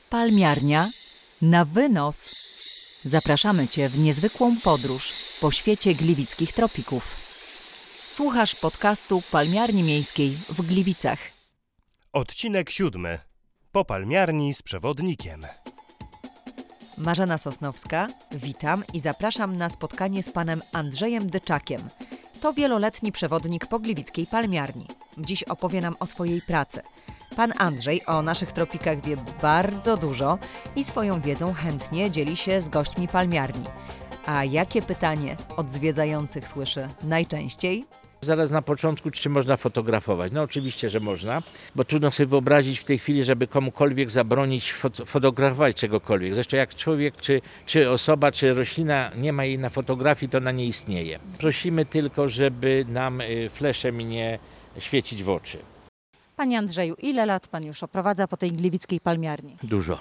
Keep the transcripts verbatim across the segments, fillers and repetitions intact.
Palmiarnia na wynos. Zapraszamy Cię w niezwykłą podróż po świecie gliwickich tropików. Słuchasz podcastu Palmiarni Miejskiej w Gliwicach. Odcinek siódmy. Po palmiarni z przewodnikiem. Marzena Sosnowska, witam i zapraszam na spotkanie z panem Andrzejem Dyczakiem. To wieloletni przewodnik po gliwickiej palmiarni. Dziś opowie nam o swojej pracy. Pan Andrzej o naszych tropikach wie bardzo dużo i swoją wiedzą chętnie dzieli się z gośćmi palmiarni. A jakie pytanie od zwiedzających słyszy najczęściej? Zaraz na początku, czy można fotografować? No oczywiście, że można, bo trudno sobie wyobrazić w tej chwili, żeby komukolwiek zabronić fot- fotografować czegokolwiek. Zresztą jak człowiek, czy, czy osoba, czy roślina nie ma jej na fotografii, to ona nie istnieje. Prosimy tylko, żeby nam fleszem nie świecić w oczy. Panie Andrzeju, ile lat pan już oprowadza po tej gliwickiej palmiarni? Dużo.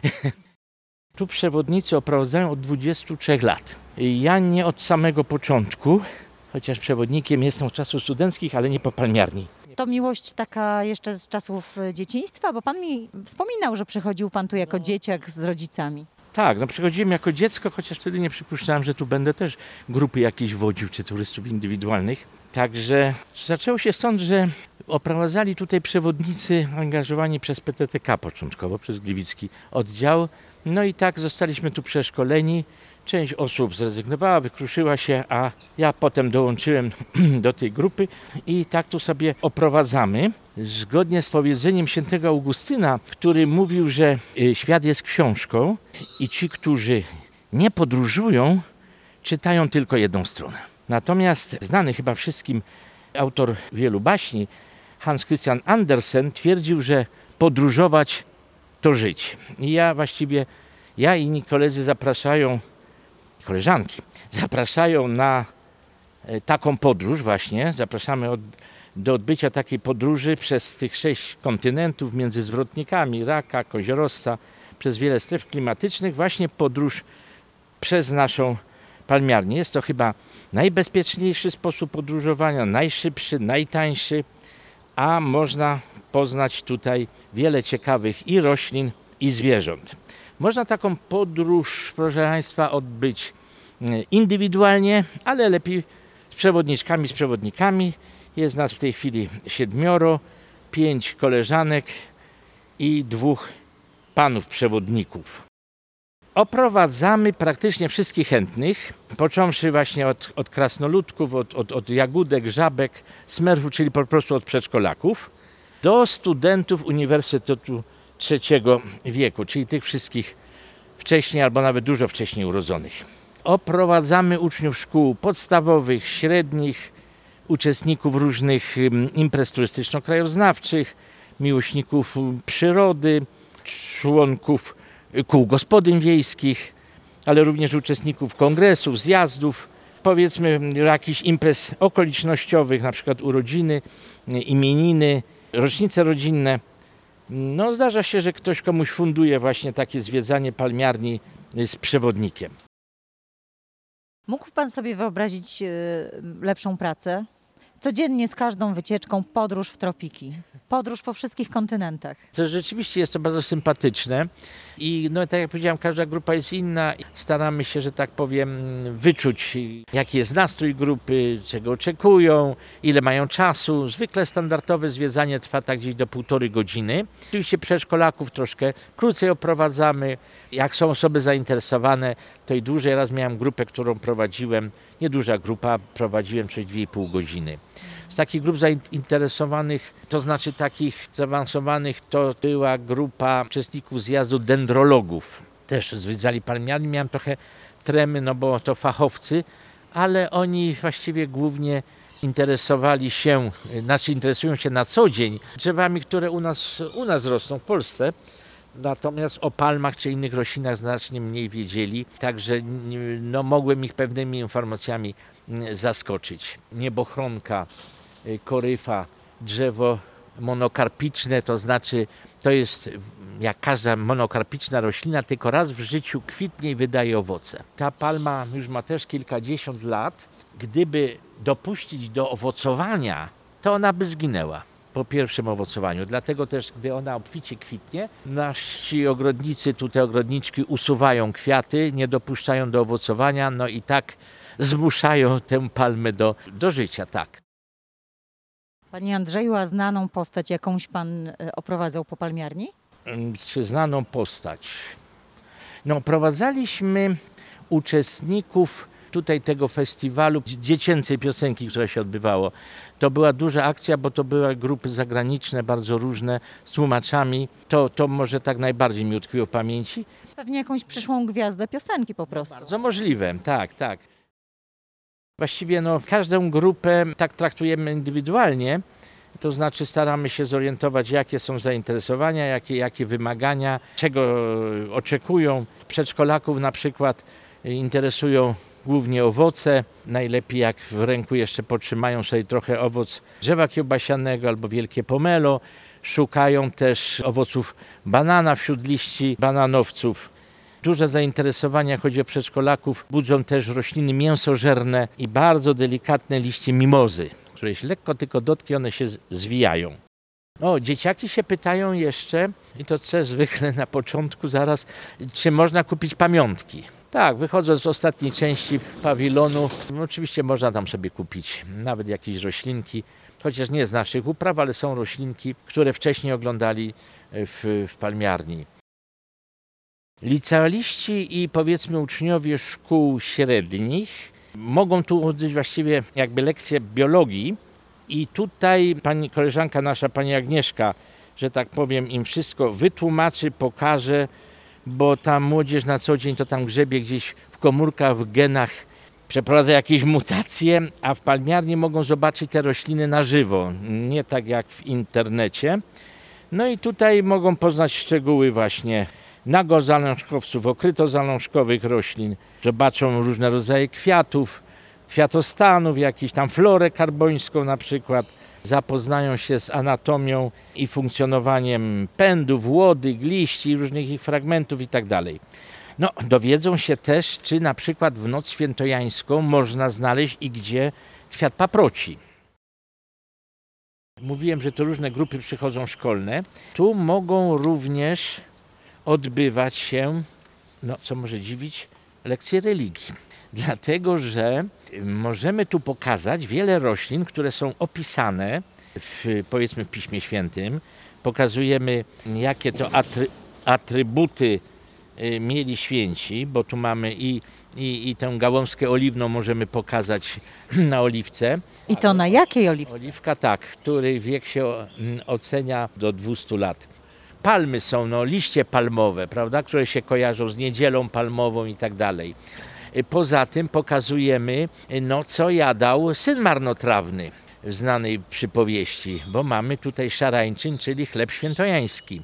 Tu przewodnicy oprowadzają od dwudziestu trzech lat. Ja nie od samego początku, chociaż przewodnikiem jestem od czasów studenckich, ale nie po palmiarni. To miłość taka jeszcze z czasów dzieciństwa, bo pan mi wspominał, że przychodził pan tu jako dzieciak z rodzicami. Tak, no przychodziłem jako dziecko, chociaż wtedy nie przypuszczałem, że tu będę też grupy jakieś wodził, czy turystów indywidualnych. Także zaczęło się stąd, że oprowadzali tutaj przewodnicy angażowani przez P T T K początkowo, przez gliwicki oddział. No i tak zostaliśmy tu przeszkoleni. Część osób zrezygnowała, wykruszyła się, a ja potem dołączyłem do tej grupy i tak tu sobie oprowadzamy. Zgodnie z powiedzeniem świętego Augustyna, który mówił, że świat jest książką i ci, którzy nie podróżują, czytają tylko jedną stronę. Natomiast znany chyba wszystkim autor wielu baśni, Hans Christian Andersen, twierdził, że podróżować to żyć. I ja właściwie, ja i inni koledzy zapraszają, koleżanki, zapraszają na taką podróż właśnie, zapraszamy od, do odbycia takiej podróży przez tych sześć kontynentów między zwrotnikami, Raka, Koziorożca, przez wiele stref klimatycznych, właśnie podróż przez naszą palmiarnię. Jest to chyba najbezpieczniejszy sposób podróżowania, najszybszy, najtańszy, a można poznać tutaj wiele ciekawych i roślin, i zwierząt. Można taką podróż, proszę Państwa, odbyć indywidualnie, ale lepiej z przewodniczkami, z przewodnikami. Jest nas w tej chwili siedmioro, pięć koleżanek i dwóch panów przewodników. Oprowadzamy praktycznie wszystkich chętnych, począwszy właśnie od, od krasnoludków, od, od, od jagódek, żabek, smerfów, czyli po prostu od przedszkolaków, do studentów Uniwersytetu trzeciego wieku, czyli tych wszystkich wcześniej albo nawet dużo wcześniej urodzonych. Oprowadzamy uczniów szkół podstawowych, średnich, uczestników różnych imprez turystyczno-krajoznawczych, miłośników przyrody, członków kół gospodyń wiejskich, ale również uczestników kongresów, zjazdów, powiedzmy jakichś imprez okolicznościowych, na przykład urodziny, imieniny, rocznice rodzinne. No zdarza się, że ktoś komuś funduje właśnie takie zwiedzanie palmiarni z przewodnikiem. Mógł pan sobie wyobrazić y, lepszą pracę? Codziennie z każdą wycieczką podróż w tropiki. Podróż po wszystkich kontynentach. To rzeczywiście jest to bardzo sympatyczne i no tak jak powiedziałem, każda grupa jest inna. Staramy się, że tak powiem, wyczuć jaki jest nastrój grupy, czego oczekują, ile mają czasu. Zwykle standardowe zwiedzanie trwa tak gdzieś do półtorej godziny. Oczywiście przedszkolaków troszkę krócej oprowadzamy. Jak są osoby zainteresowane, to i dłużej. Raz miałem grupę, którą prowadziłem, nieduża grupa, prowadziłem przez dwie i pół godziny. Z takich grup zainteresowanych, to znaczy takich zaawansowanych, to była grupa uczestników zjazdu dendrologów. Też zwiedzali palmiarnię, miałem trochę tremy, no bo to fachowcy, ale oni właściwie głównie interesowali się, znaczy interesują się na co dzień drzewami, które u nas, u nas rosną w Polsce. Natomiast o palmach czy innych roślinach znacznie mniej wiedzieli, także no, mogłem ich pewnymi informacjami zaskoczyć. Niebochronka, koryfa, drzewo monokarpiczne, to znaczy to jest jak każda monokarpiczna roślina, tylko raz w życiu kwitnie i wydaje owoce. Ta palma już ma też kilkadziesiąt lat. Gdyby dopuścić do owocowania, to ona by zginęła. po pierwszym owocowaniu. Dlatego też, gdy ona obficie kwitnie, nasi ogrodnicy, tutaj ogrodniczki usuwają kwiaty, nie dopuszczają do owocowania, no i tak zmuszają tę palmę do, do życia, tak. Panie Andrzeju, a znaną postać jakąś pan e, oprowadzał po palmiarni? Czy znaną postać? No, prowadzaliśmy uczestników tutaj tego festiwalu dziecięcej piosenki, która się odbywało. To była duża akcja, bo to były grupy zagraniczne, bardzo różne, z tłumaczami. To, to może tak najbardziej mi utkwiło w pamięci. Pewnie jakąś przyszłą gwiazdę piosenki po prostu. Bardzo możliwe, tak, tak. Właściwie no, każdą grupę tak traktujemy indywidualnie, to znaczy staramy się zorientować, jakie są zainteresowania, jakie, jakie wymagania, czego oczekują. Przedszkolaków na przykład interesują głównie owoce, najlepiej jak w ręku jeszcze potrzymają sobie trochę owoc drzewa kiełbasianego albo wielkie pomelo. Szukają też owoców banana wśród liści bananowców. Duże zainteresowania, jak chodzi o przedszkolaków, budzą też rośliny mięsożerne i bardzo delikatne liście mimozy, które się lekko tylko dotknie, one się zwijają. O, dzieciaki się pytają jeszcze, i to też zwykle na początku zaraz, czy można kupić pamiątki. Tak, wychodząc z ostatniej części pawilonu, no oczywiście można tam sobie kupić nawet jakieś roślinki, chociaż nie z naszych upraw, ale są roślinki, które wcześniej oglądali w, w palmiarni. Licealiści i powiedzmy uczniowie szkół średnich mogą tu odbyć właściwie jakby lekcje biologii i tutaj pani koleżanka nasza, pani Agnieszka, że tak powiem, im wszystko wytłumaczy, pokaże, bo ta młodzież na co dzień to tam grzebie gdzieś w komórkach, w genach, przeprowadza jakieś mutacje, a w palmiarni mogą zobaczyć te rośliny na żywo, nie tak jak w internecie. No i tutaj mogą poznać szczegóły właśnie nagozalążkowców, okrytozalążkowych roślin, zobaczą różne rodzaje kwiatów, kwiatostanów, jakąś tam florę karbońską na przykład, zapoznają się z anatomią i funkcjonowaniem pędów, łodyg, liści, różnych ich fragmentów i tak dalej. No, dowiedzą się też, czy na przykład w noc świętojańską można znaleźć i gdzie kwiat paproci. Mówiłem, że to różne grupy przychodzą szkolne. Tu mogą również odbywać się, no co może dziwić, lekcje religii. Dlatego, że możemy tu pokazać wiele roślin, które są opisane w, powiedzmy w Piśmie Świętym. Pokazujemy, jakie to atry, atrybuty mieli święci, bo tu mamy i, i, i tę gałązkę oliwną możemy pokazać na oliwce. I to na jakiej oliwce? Oliwka tak, której wiek się ocenia do dwustu lat. Palmy są, no, liście palmowe, prawda, które się kojarzą z niedzielą palmową i tak dalej. Poza tym pokazujemy, no, co jadał syn marnotrawny w znanej przypowieści, bo mamy tutaj szarańczyn, czyli chleb świętojański.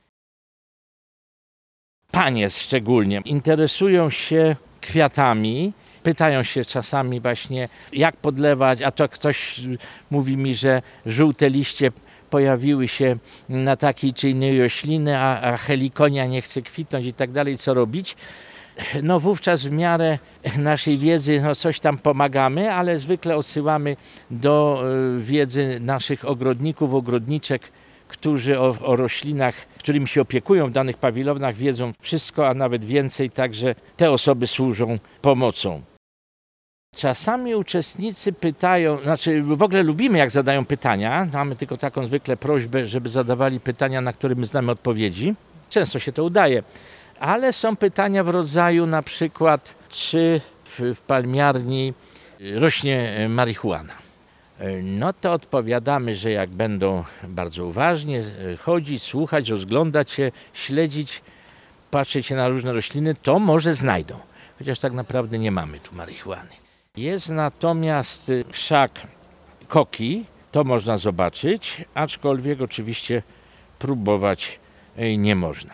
Panie szczególnie interesują się kwiatami, pytają się czasami właśnie, jak podlewać, a to ktoś mówi mi, że żółte liście pojawiły się na takiej czy innej rośliny, a, a helikonia nie chce kwitnąć i tak dalej, co robić? No wówczas w miarę naszej wiedzy no coś tam pomagamy, ale zwykle odsyłamy do y, wiedzy naszych ogrodników, ogrodniczek, którzy o, o roślinach, którymi się opiekują w danych pawilonach, wiedzą wszystko, a nawet więcej, także te osoby służą pomocą. Czasami uczestnicy pytają, znaczy w ogóle lubimy, jak zadają pytania, mamy tylko taką zwykle prośbę, żeby zadawali pytania, na które my znamy odpowiedzi. Często się to udaje, ale są pytania w rodzaju na przykład, czy w, w palmiarni rośnie marihuana. No to odpowiadamy, że jak będą bardzo uważnie chodzić, słuchać, rozglądać się, śledzić, patrzeć się na różne rośliny, to może znajdą. Chociaż tak naprawdę nie mamy tu marihuany. Jest natomiast krzak koki, to można zobaczyć, aczkolwiek oczywiście próbować nie można.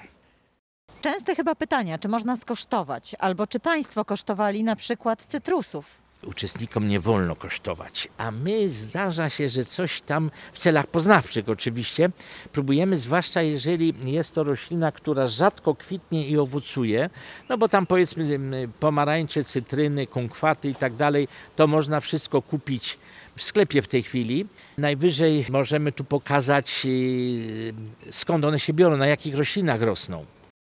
Częste chyba pytania, czy można skosztować, albo czy państwo kosztowali na przykład cytrusów? uczestnikom nie wolno kosztować. A my zdarza się, że coś tam w celach poznawczych oczywiście próbujemy, zwłaszcza jeżeli jest to roślina, która rzadko kwitnie i owocuje, no bo tam powiedzmy pomarańcze, cytryny, kunkwaty i tak dalej, to można wszystko kupić w sklepie w tej chwili. Najwyżej możemy tu pokazać, skąd one się biorą, na jakich roślinach rosną.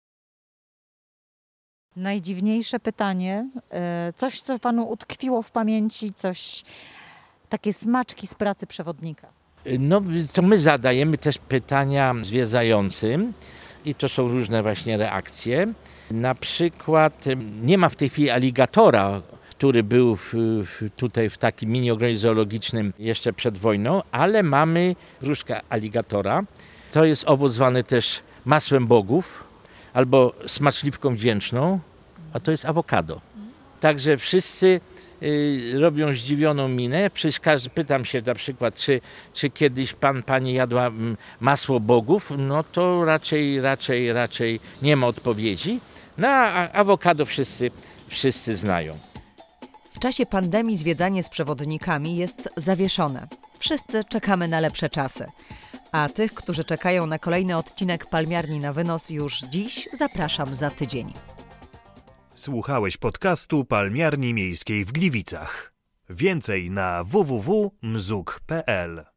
Najdziwniejsze pytanie, e, coś co panu utkwiło w pamięci, coś, takie smaczki z pracy przewodnika. No to my zadajemy też pytania zwiedzającym i to są różne właśnie reakcje. Na przykład nie ma w tej chwili aligatora, który był w, w, tutaj w takim mini ogrodzie zoologicznym jeszcze przed wojną, ale mamy gruszkę aligatora. To jest owoc zwany też masłem bogów albo smaczliwką wdzięczną, a to jest awokado. Także wszyscy y, robią zdziwioną minę. Przecież każdy, pytam się na przykład, czy, czy kiedyś pan, pani jadła mm, masło bogów, no to raczej, raczej, raczej nie ma odpowiedzi. No a awokado wszyscy, wszyscy znają. W czasie pandemii zwiedzanie z przewodnikami jest zawieszone. Wszyscy czekamy na lepsze czasy. A tych, którzy czekają na kolejny odcinek Palmiarni na wynos już dziś, zapraszam za tydzień. Słuchałeś podcastu Palmiarni Miejskiej w Gliwicach. Więcej na w w w kropka mzuk kropka p l.